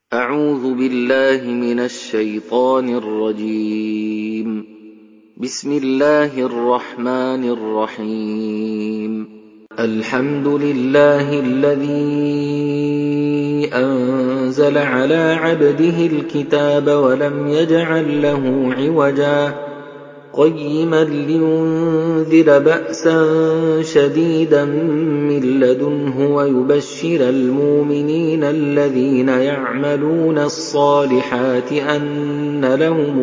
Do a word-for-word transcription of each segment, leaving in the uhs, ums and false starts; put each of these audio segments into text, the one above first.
أعوذ بالله من الشيطان الرجيم. بسم الله الرحمن الرحيم. الحمد لله الذي أنزل على عبده الكتاب ولم يجعل له عوجا قيما لينذر بأسا شديدا من لدنه ويبشر المؤمنين الذين يعملون الصالحات أن لهم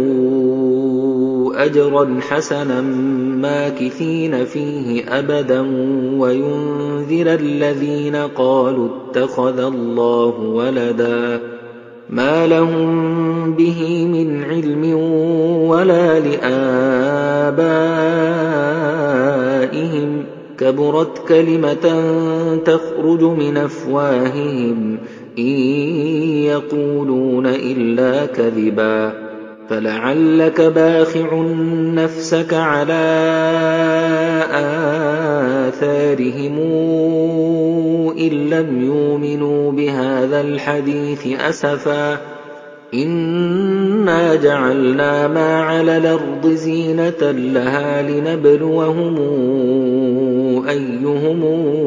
أجرا حسنا ماكثين فيه أبدا وينذر الذين قالوا اتخذ الله ولدا ما لهم به من علم ولا لآبائهم كبرت كلمة تخرج من أفواههم إن يقولون إلا كذبا فلعلك باخع نفسك على آثارهم إن لم يؤمنوا بهذا الحديث أسفا إنا جعلنا ما على الأرض زينة لها لنبلوهم أيهم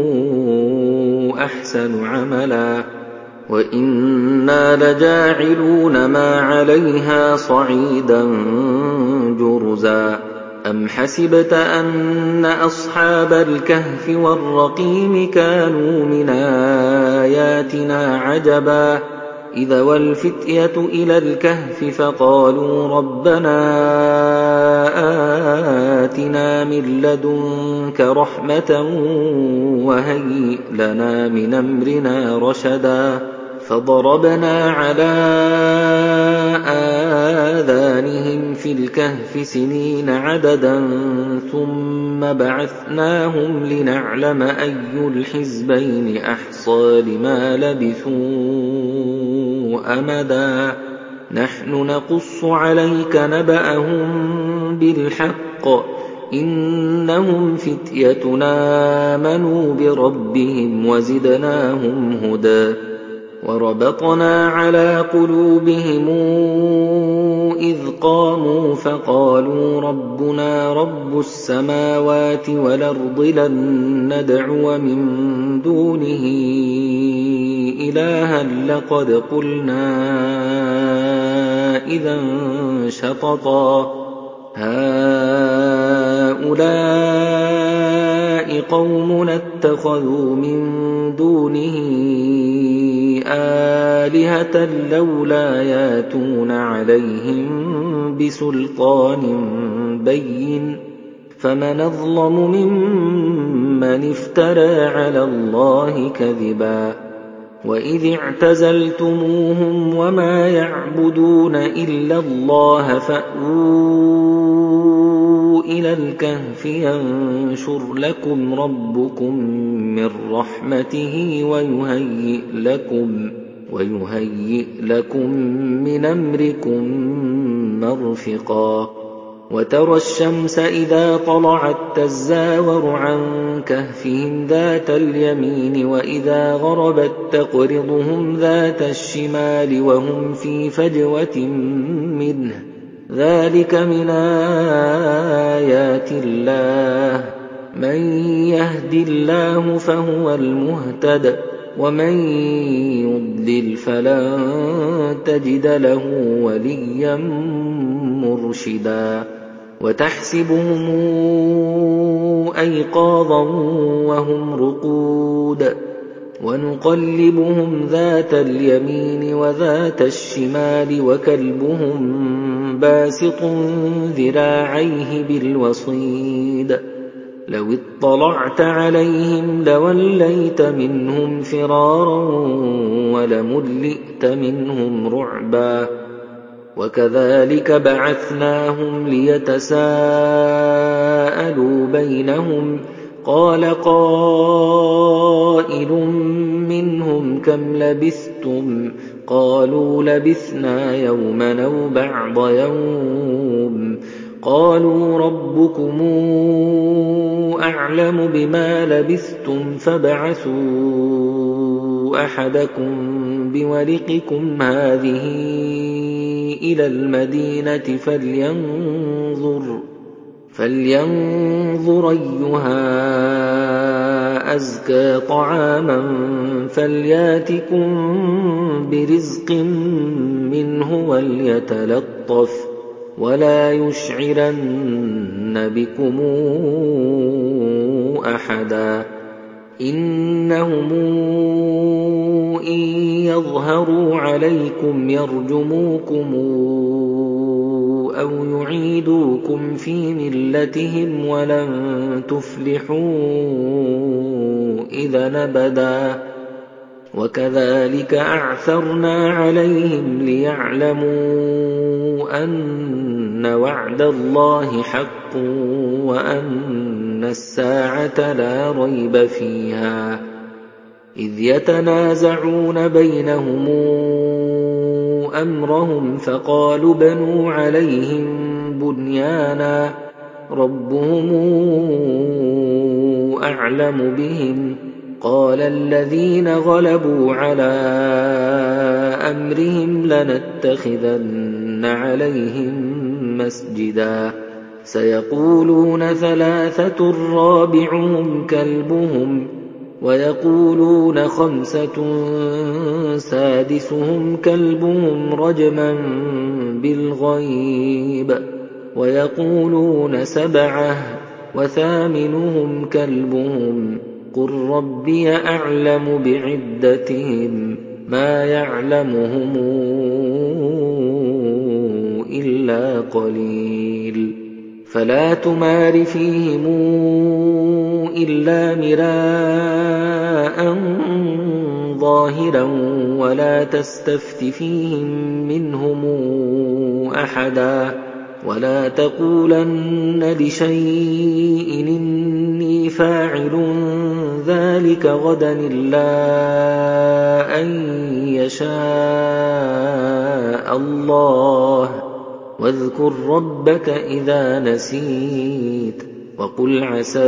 أحسن عملا وإنا لجاعلون ما عليها صعيدا جرزا أم حسبت أن أصحاب الكهف والرقيم كانوا من آياتنا عجبا إذا والفتية إلى الكهف فقالوا ربنا آتنا من لدنك رحمة وهيئ لنا من أمرنا رشدا فضربنا على آذانهم في الكهف سنين عددا ثم بعثناهم لنعلم أي الحزبين أحصى لما لبثوا أمدا نحن نقص عليك نبأهم بالحق إنهم فتيتنا آمنوا بربهم وزدناهم هدى وربطنا على قلوبهم إذ قاموا فقالوا ربنا رب السماوات والأرض لن ندعو من دونه إلها لقد قلنا إذا شططا هؤلاء قومنا اتخذوا من دونه آلهة لولا ياتون عليهم بسلطان بين فمن أظلم ممن افترى على الله كذبا وإذ اعتزلتموهم وما يعبدون إلا الله فأووا إلى الكهف ينشر لكم ربكم من رحمته ويهيئ لكم ويهيئ لكم من أمركم مرفقا وترى الشمس إذا طلعت تزاور عن كهفهم ذات اليمين وإذا غربت تقرضهم ذات الشمال وهم في فجوة منه ذلك من آيات الله من يهد الله فهو المهتد ومن يضلل فلن تجد له وليا مرشدا وتحسبهم أيقاظا وهم رقود ونقلبهم ذات اليمين وذات الشمال وكلبهم باسط ذراعيه بالوصيد لو اطلعت عليهم لوليت منهم فرارا ولملئت منهم رعبا وكذلك بعثناهم ليتساءلوا بينهم قال قائل منهم كم لبثتم قالوا لبثنا يوما أو بعض يوم قالوا ربكم أعلم بما لبثتم فابعثوا أحدكم بورقكم هذه إلى المدينة فلينظر, فلينظر أيها أزكى طعاما فلياتكم برزق منه وليتلطف ولا يشعرن بكم أحدا إنهم إن يظهروا عليكم يرجموكم أو يعيدوكم في ملتهم ولن تفلحوا إذا أبدا وكذلك أعثرنا عليهم ليعلموا أن وعد الله حق وأن الساعة لا ريب فيها إذ يتنازعون بينهم أمرهم فقالوا بنوا عليهم بنيانا ربهم أعلم بهم قال الذين غلبوا على أمرهم لنتخذن عليهم مسجدا سيقولون ثلاثة رابعهم كلبهم ويقولون خمسة سادسهم كلبهم رجما بالغيب ويقولون سبعة وثامنهم كلبهم قل ربي أعلم بعدتهم ما يعلمهم إلا قليل فلا تمار فيهم إلا مراء ظاهرا ولا تستفت فيهم منهم أحدا ولا تقولن لشيء إني فاعل ذلك غدا إلا أن يشاء الله واذكر ربك إذا نسيت وقل عسى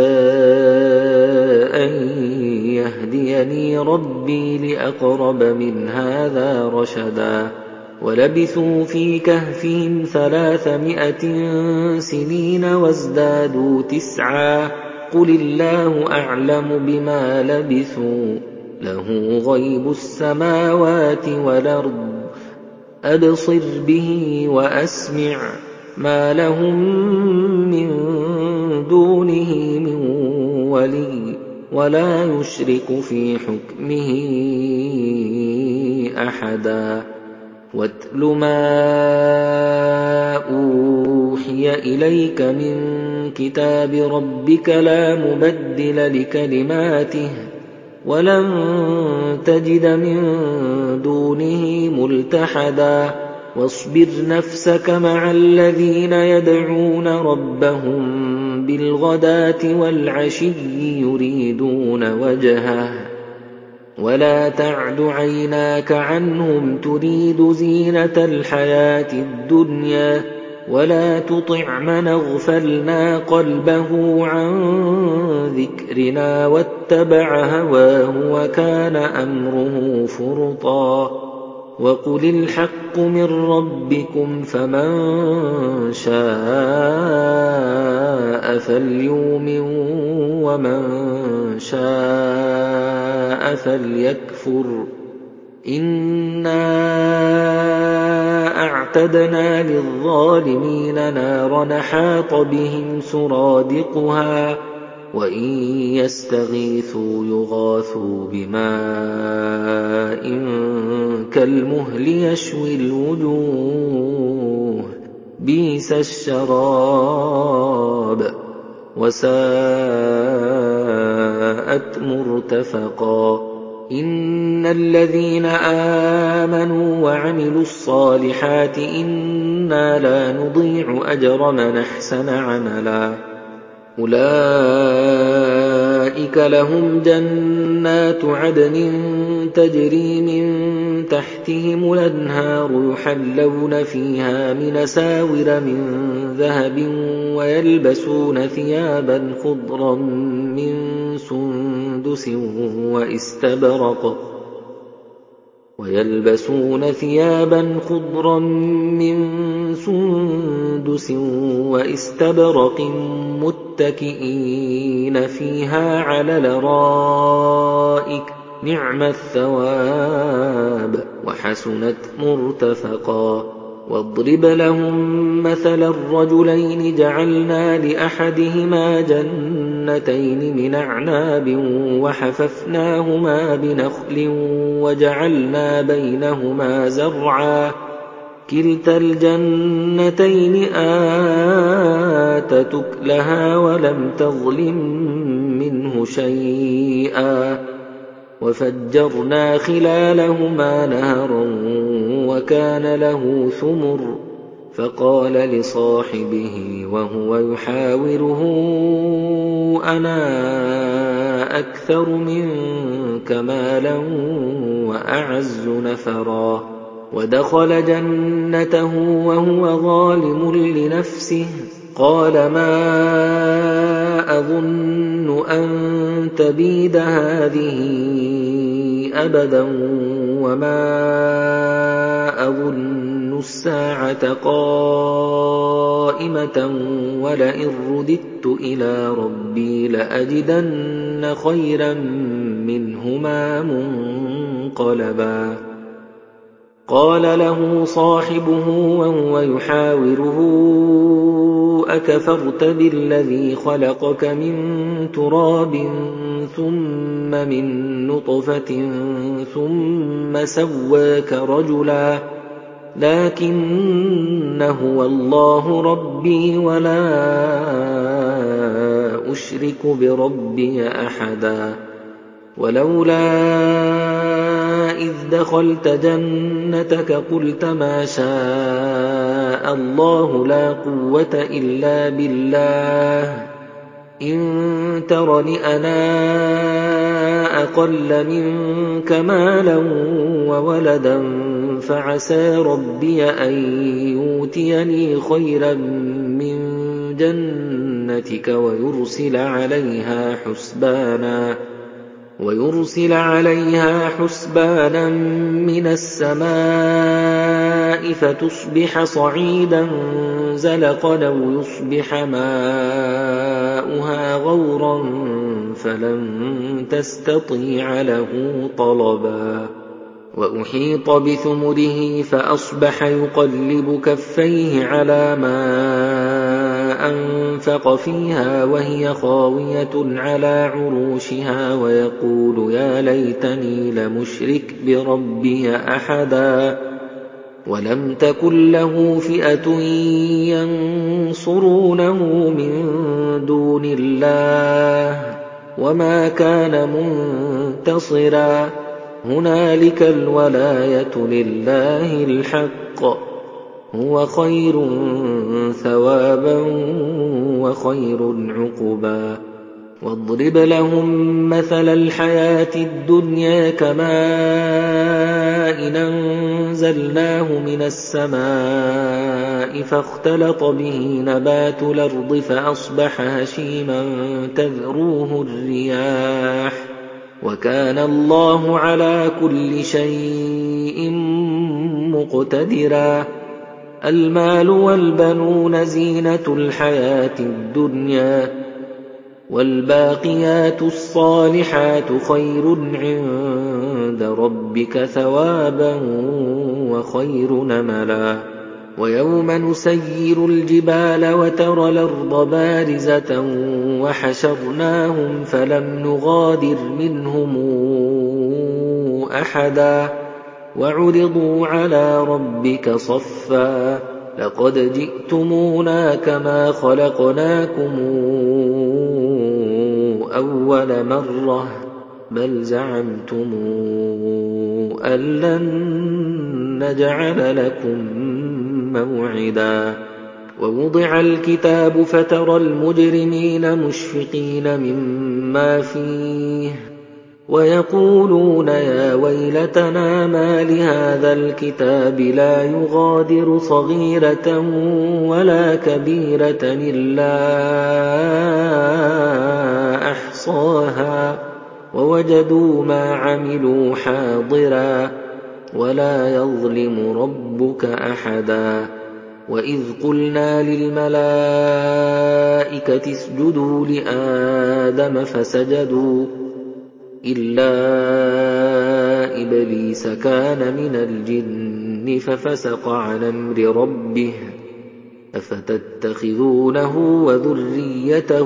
أن يهديني ربي لأقرب من هذا رشدا ولبثوا في كهفهم ثلاثمائة سنين وازدادوا تسعا قل الله أعلم بما لبثوا له غيب السماوات والأرض أبصر به وأسمع ما لهم من دونه من ولي ولا يشرك في حكمه أحدا واتل ما أوحي إليك من كتاب ربك لا مبدل لكلماته ولن تجد من دونه ملتحدا واصبر نفسك مع الذين يدعون ربهم بالغداة والعشي يريدون وجهه ولا تعد عيناك عنهم تريد زينة الحياة الدنيا ولا تطع من اغفلنا قلبه عن ذكرنا واتبع هواه وكان أمره فرطا وقل الحق من ربكم فمن شاء فليؤمن ومن شاء فليكفر إنا أعتدنا للظالمين نارا حاط بهم سرادقها وإن يستغيثوا يغاثوا بماء كالمهل يشوي الوجوه بئس الشراب وساءت مرتفقا إن الذين آمنوا وعملوا الصالحات إنا لا نضيع أجر من أحسن عملا أولئك لهم جنات عدن تجري من تحتهم الأنهار يحلون فيها من ساور من ذهب ويلبسون ثيابا خضرا من سندس واستبرق ويلبسون ثيابا خضرا من سندس واستبرق متكئين فيها على الارائك نعم الثواب وحسنت مرتفقا واضرب لهم مثل الرجلين جعلنا لأحدهما جنتين من أعناب وحففناهما بنخل وجعلنا بينهما زرعا كلتا الجنتين آتت أكلها ولم تظلم منه شيئا وفجرنا خلالهما نهرا وكان له ثمر فقال لصاحبه وهو يحاوره أنا أكثر منك مالا وأعز نفرا ودخل جنته وهو ظالم لنفسه قال ما أظن أن تبيد هذه أبدا وما أظن الساعة قائمة ولئن رددت إلى ربي لأجدن خيرا منهما منقلبا قال له صاحبه وهو يحاوره أكفرت بالذي خلقك من تراب ثم من نطفة ثم سواك رجلا لكن هو الله ربي ولا أشرك بربي أحدا ولولا إذ دخلت جنتك قلت ما شاء الله لا قوة إلا بالله إن ترني أنا أقل منك مالا وولدا فعسى ربي أن يؤتيني خيرا من جنتك ويرسل عليها حسبانا ويرسل عليها حسبانا من السماء فتصبح صعيدا زلقا أو يصبح ماؤها غورا فلن تستطيع له طلبا وأحيط بثمره فأصبح يقلب كفيه على ما أنفق فيها وهي خاوية على عروشها ويقول يا ليتني لمشرك بربي أحدا ولم تكن له فئة ينصرونه من دون الله وما كان منتصرا هنالك الولاية لله الحق هو خير ثوابا وخير عقبا واضرب لهم مثل الحياة الدنيا كماء أنزلناه من السماء فاختلط به نبات الأرض فأصبح هشيما تذروه الرياح وكان الله على كل شيء مقتدرا المال والبنون زينة الحياة الدنيا والباقيات الصالحات خير عند ربك ثوابا وخير نملا ويوم نسير الجبال وترى الأرض بارزة وحشرناهم فلم نغادر منهم أحدا وعرضوا على ربك صفا لقد جئتمونا كما خلقناكم أول مرة بل زعمتم أن لن نجعل لكم موعدا ووضع الكتاب فترى المجرمين مشفقين مما فيه ويقولون يا ويلتنا ما لهذا الكتاب لا يغادر صغيرة ولا كبيرة إلا أحصاها ووجدوا ما عملوا حاضرا ولا يظلم ربك أحدا وإذ قلنا للملائكة اسجدوا لآدم فسجدوا إلا إبليس كان من الجن ففسق عن أمر ربه أفتتخذونه وذريته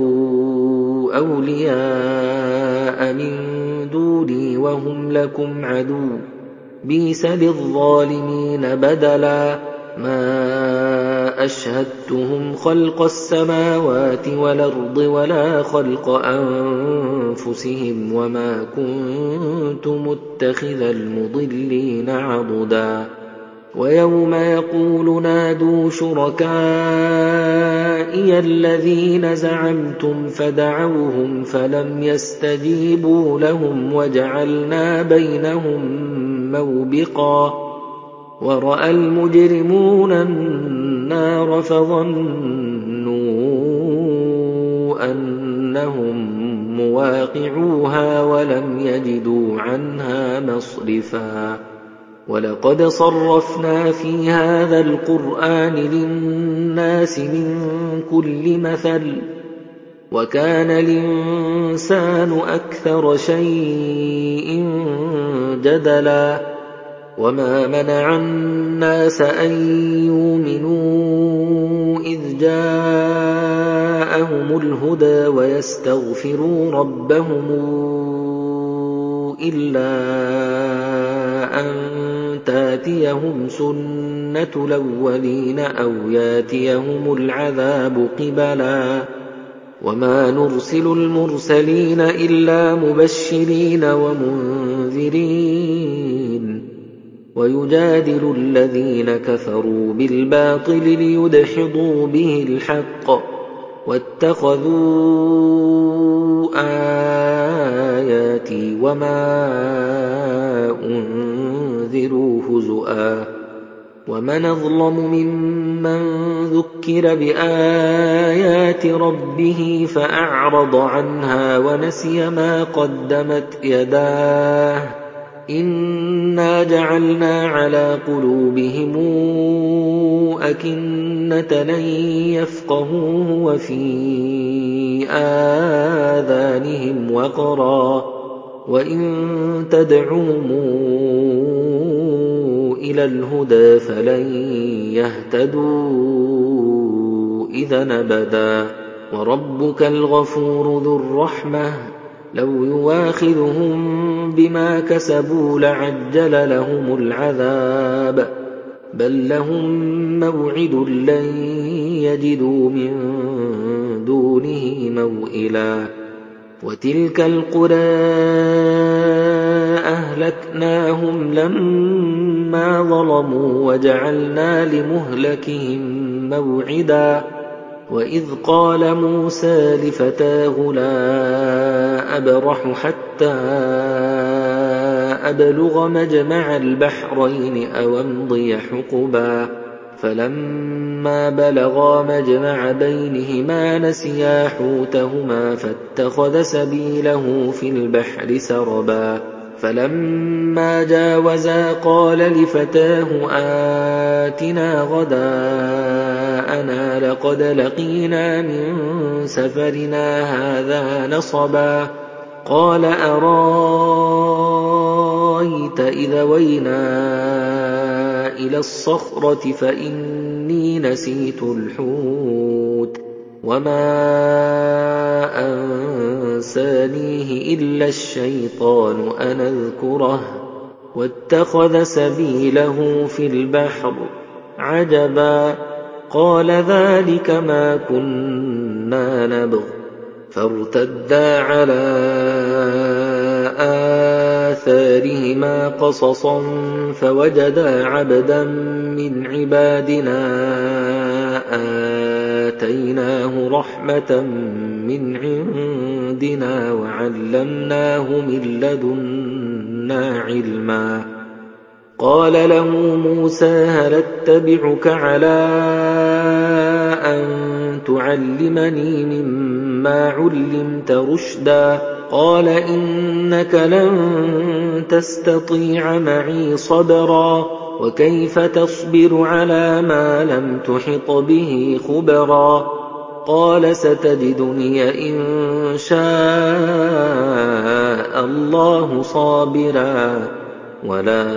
أولياء من دوني وهم لكم عدو بئس للظالمين بدلا ما أشهدتهم خلق السماوات والأرض ولا خلق أنفسهم وما كنت متخذ المضلين عضدا ويوم يقول نادوا شركائي الذين زعمتم فدعوهم فلم يستجيبوا لهم وجعلنا بينهم موبقا ورأى المجرمون النار فظنوا أنهم مواقعوها ولم يجدوا عنها مصرفا ولقد صرفنا في هذا القرآن للناس من كل مثل وكان الإنسان أكثر شيء جدلا وما منع الناس أن يؤمنوا إذ جاءهم الهدى ويستغفروا ربهم إلا أن تاتيهم سنة الأولين أو ياتيهم العذاب قبلا وما نرسل المرسلين إلا مبشرين ومنذرين ويجادل الذين كفروا بالباطل ليدحضوا به الحق واتخذوا آياتي وما أنذروا هزؤا ومن أظلم ممن ذكر بآيات ربه فأعرض عنها ونسي ما قدمت يداه إنا جعلنا على قلوبهم أكنة أن يفقهوه وفي آذانهم وقرا وإن تدعوهم إلى الهدى فلن يهتدوا إذا أبدا وربك الغفور ذو الرحمة لو يواخذهم بما كسبوا لعجل لهم العذاب بل لهم موعد لن يجدوا من دونه موئلا وتلك القرى أهلكناهم لما ظلموا وجعلنا لمهلكهم موعدا وإذ قال موسى لفتاه لا أبرح حتى أبلغ مجمع البحرين أو أمضي حقبا فلما بلغا مجمع بينهما نسيا حوتهما فاتخذ سبيله في البحر سربا فلما جاوزا قال لفتاه آتنا غداءنا لقد لقينا من سفرنا هذا نصبا قال أرايت إذا وينا إلى الصخرة فإني نسيت الحوت وما أنسانيه إلا الشيطان أن أذكره واتخذ سبيله في البحر عجبا قال ذلك ما كنا نبغ فارتدا على آثارهما قصصا فوجدا عبدا من عبادنا آتيناه رحمة من عندنا وعلمناه من لدنا علما قال له موسى هل اتبعك على أن تعلمني مما علمت رشدا قال إنك لن تستطيع معي صبرا وكيف تصبر على ما لم تحط به خبرا قال ستجدني إن شاء الله صابرا ولا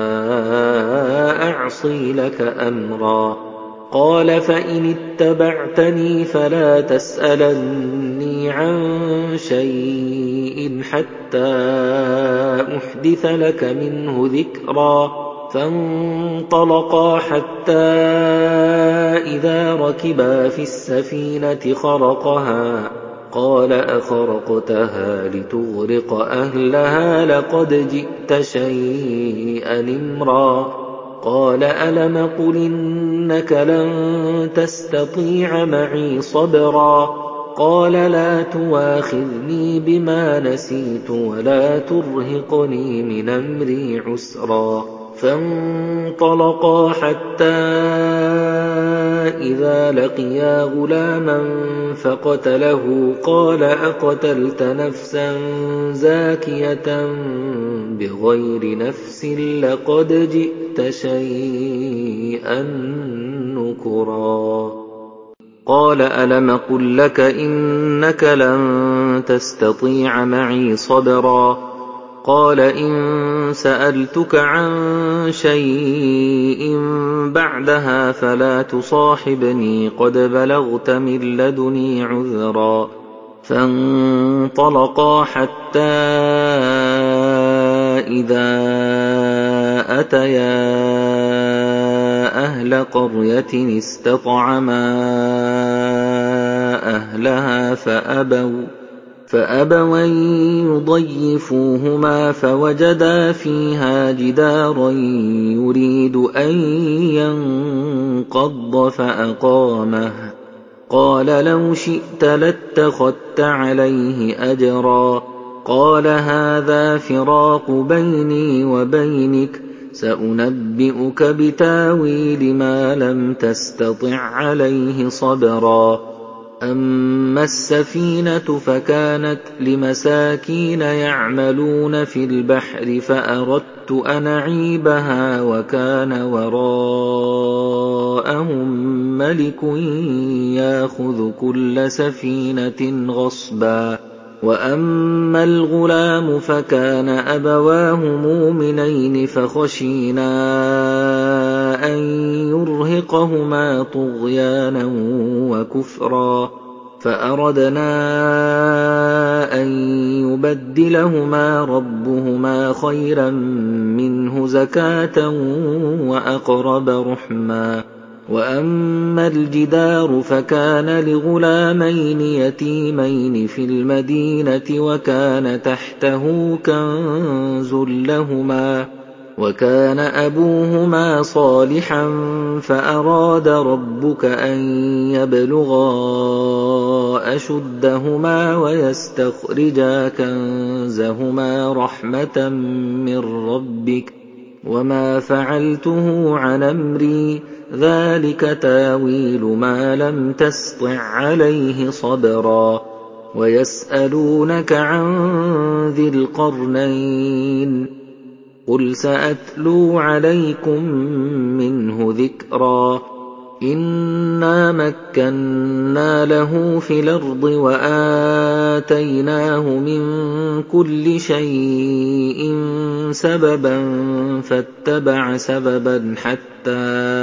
أعصي لك أمرا قال فإن اتبعتني فلا تسألني عن شيء حتى أحدث لك منه ذكرا فانطلقا حتى إذا ركبا في السفينة خرقها قال أخرقتها لتغرق أهلها لقد جئت شيئا إمرا قال ألم قل إنك لن تستطيع معي صبرا قال لا تواخذني بما نسيت ولا ترهقني من أمري عسرا فانطلقا حتى إذا لقيا غلاما فقتله قال أقتلت نفسا زاكية بغير نفس لقد جئت شيئا نكرا قال ألم قل لك إنك لن تستطيع معي صبرا قال إن سألتك عن شيء بعدها فلا تصاحبني قد بلغت من لدني عذرا فانطلقا حتى إذا أتيا أهل قرية استطعما أهلها فأبوا فأبوا أن يضيفوهما فوجدا فيها جدارا يريد أن ينقض فأقامه قال لو شئت لاتخذت عليه أجرا قال هذا فراق بيني وبينك سأنبئك بتاويل ما لم تستطع عليه صبرا أما السفينة فكانت لمساكين يعملون في البحر فأردت أن أعيبها وكان وراءهم ملك يأخذ كل سفينة غصبا وأما الغلام فكان أبواه مؤمنين فخشينا أن يرهقهما طغيانا وكفرا فأردنا أن يبدلهما ربهما خيرا منه زكاة وأقرب رحما وأما الجدار فكان لغلامين يتيمين في المدينة وكان تحته كنز لهما وكان أبوهما صالحا فأراد ربك أن يبلغا أشدهما ويستخرجا كنزهما رحمة من ربك وما فعلته عن أمري ذلك تاويل ما لم تسطع عليه صبرا ويسألونك عن ذي القرنين قل سأتلو عليكم منه ذكرا إنا مكنا له في الأرض وآتيناه من كل شيء سببا فاتبع سببا حتى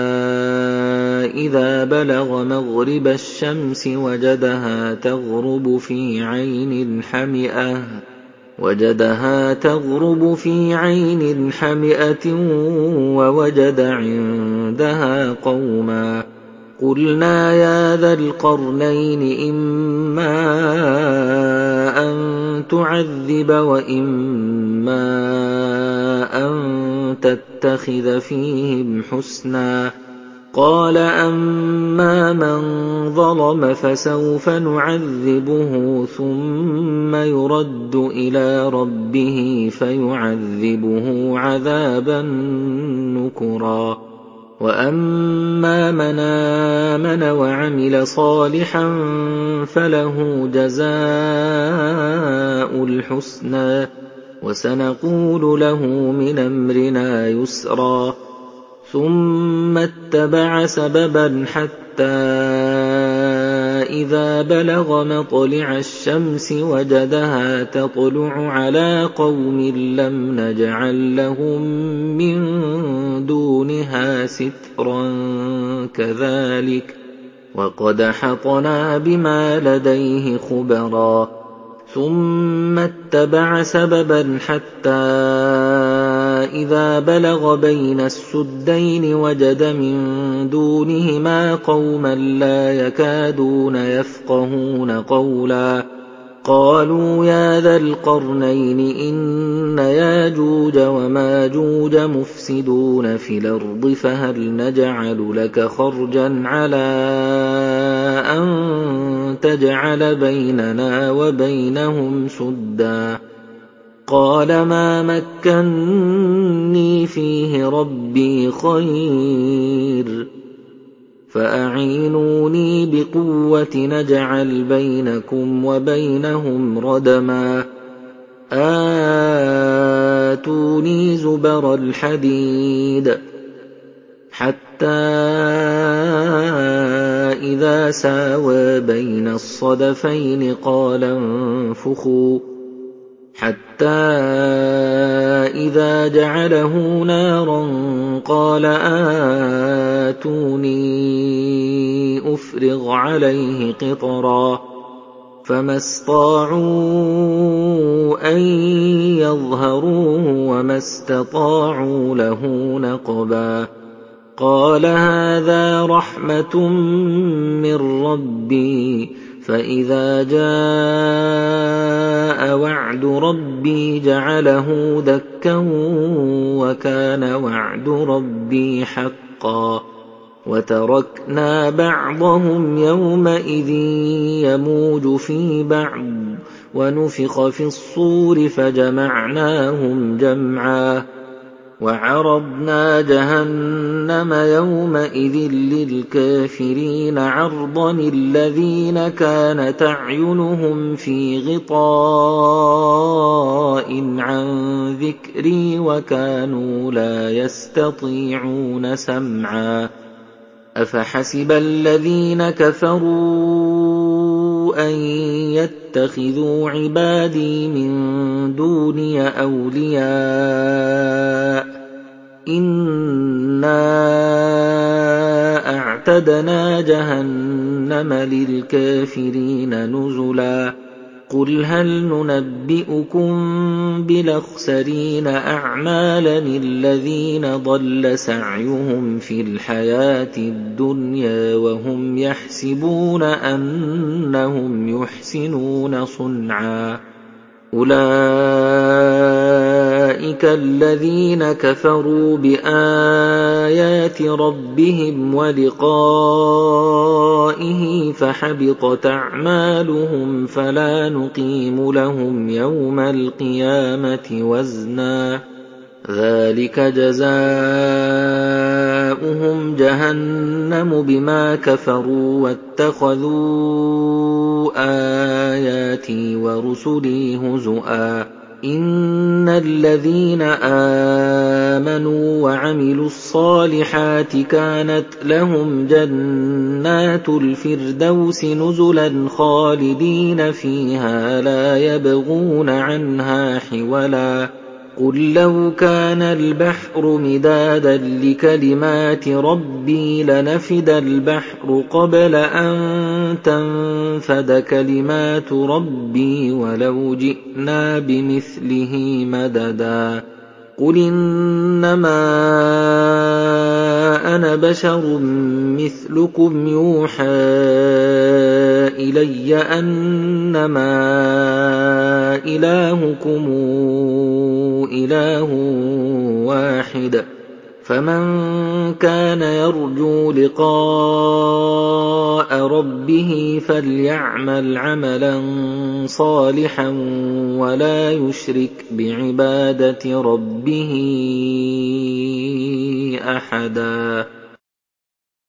إذا بلغ مغرب الشمس وجدها تغرب في عين حمئة وجدها تغرب في عين حمئة ووجد عندها قوما قلنا يا ذا القرنين إما أن تعذب وإما أن تتخذ فيهم حسنا قال أما من ظلم فسوف نعذبه ثم يرد إلى ربه فيعذبه عذابا نكرا وَأَمَّا مَنْ آمَنَ وَعَمِلَ صَالِحًا فَلَهُ جَزَاءُ الْحُسْنَى وَسَنَقُولُ لَهُ مِنْ أَمْرِنَا يُسْرًا ثُمَّ اتَّبَعَ سَبَبًا حَتَّى إِذَا بَلَغَ مَطْلِعَ الشَّمْسِ وَجَدَهَا تَطْلُعُ عَلَىٰ قَوْمٍ لَّمْ نَجْعَل لَّهُم مِّن دُونِهَا سِتْرًا كَذَٰلِكَ وَقَدْ أَحَطْنَا بِمَا لَدَيْهِ خُبْرًا ثُمَّ اتَّبَعَ سَبَبًا حَتَّى إِذَا بَلَغَ بَيْنَ السُّدَّيْنِ وَجَدَ مِن دُونِهِمَا قَوْمًا لَّا يَكَادُونَ يَفْقَهُونَ قَوْلًا قَالُوا يَا ذَا الْقَرْنَيْنِ إِنَّ يَأْجُوجَ وَمَأْجُوجَ مُفْسِدُونَ فِي الْأَرْضِ فَهَلْ نَجْعَلُ لَكَ خَرْجًا عَلَىٰ أَن تَجْعَلَ بَيْنَنَا وَبَيْنَهُمْ سُدًّا قَالَ مَا مَكَّنِّي فِيهِ رَبِّي خَيْرٌ فَأَعِينُونِي بِقُوَّةٍ نَجْعَلْ بَيْنَكُمْ وَبَيْنَهُمْ رَدْمًا آتُونِي زُبَرَ الْحَدِيدِ حَتَّى إِذَا سَاوَىٰ بَيْنَ الصَّدَفَيْنِ قَالَ انفُخُوا حَتَّى إِذَا جَعَلَهُ نَارًا قَالَ آتُونِي أُفْرِغْ عَلَيْهِ قِطْرًا فَمَا اسْطَاعُوا أَن يَظْهَرُوهُ وَمَا اسْتَطَاعُوا لَهُ نَقْبًا قَالَ هَٰذَا رَحْمَةٌ مِّن رَّبِّي فَإِذَا جَاءَ وَعْدُ رَبِّي جَعَلَهُ دَكًّا وَكَانَ وَعْدُ رَبِّي حَقًّا وَتَرَكْنَا بَعْضَهُمْ يَوْمَئِذٍ يَمُوجُ فِي بَعْضٍ وَنُفِخَ فِي الصُّورِ فَجَمَعْنَاهُمْ جَمْعًا وَعَرَضْنَا جَهَنَّمَ يَوْمَئِذٍ لِّلْكَافِرِينَ عَرْضًا الَّذِينَ كَانَتْ أَعْيُنُهُمْ فِي غِطَاءٍ عَن ذِكْرِي وَكَانُوا لَا يَسْتَطِيعُونَ سَمْعًا أَفَحَسِبَ الَّذِينَ كَفَرُوا أَن يَتَّخِذُوا عِبَادِي مِن دُونِي أَوْلِيَاءَ إِنَّا أَعْتَدْنَا جَهَنَّمَ لِلْكَافِرِينَ نُزُلًا قُلْ هَلْ نُنَبِّئُكُم بِالْأَخْسَرِينَ أَعْمَالًا الَّذِينَ ضَلَّ سَعْيُهُمْ فِي الْحَيَاةِ الدُّنْيَا وَهُمْ يَحْسَبُونَ أَنَّهُمْ يُحْسِنُونَ صُنْعًا أُولَٰئِكَ الَّذِينَ كَفَرُوا بِآيَاتِ رَبِّهِمْ وَلِقَائِهِ فَحَبِطَتْ أَعْمَالُهُمْ فَلَا نُقِيمُ لَهُمْ يَوْمَ الْقِيَامَةِ وَزْنًا ذَٰلِكَ جَزَاؤُهُمْ جَهَنَّمُ بِمَا كَفَرُوا وَاتَّخَذُوا آيَاتِي وَرُسُلِي هُزُوًا إِنَّ الَّذِينَ آمَنُوا وَعَمِلُوا الصَّالِحَاتِ كَانَتْ لَهُمْ جَنَّاتُ الْفِرْدَوْسِ نُزُلًا خَالِدِينَ فِيهَا لَا يَبْغُونَ عَنْهَا حِوَلًا قُل لَّوْ كَانَ الْبَحْرُ مِدَادًا لِّكَلِمَاتِ رَبِّي لَنَفِدَ الْبَحْرُ قَبْلَ أَن تَنفَدَ كَلِمَاتُ رَبِّي وَلَوْ جِئْنَا بِمِثْلِهِ مَدَدًا قُلْ إِنَّمَا أَنَا بَشَرٌ مِّثْلُكُمْ يُوحَىٰ إِلَيَّ أَنَّمَا إِلَٰهُكُمْ إِلَٰهٌ وَاحِدٌ فَمَن كَانَ يَرْجُو لِقَاءَ رَبِّهِ فَلْيَعْمَلْ عَمَلًا صَالِحًا وَلَا يُشْرِكْ بِعِبَادَةِ رَبِّهِ أَحَدًا.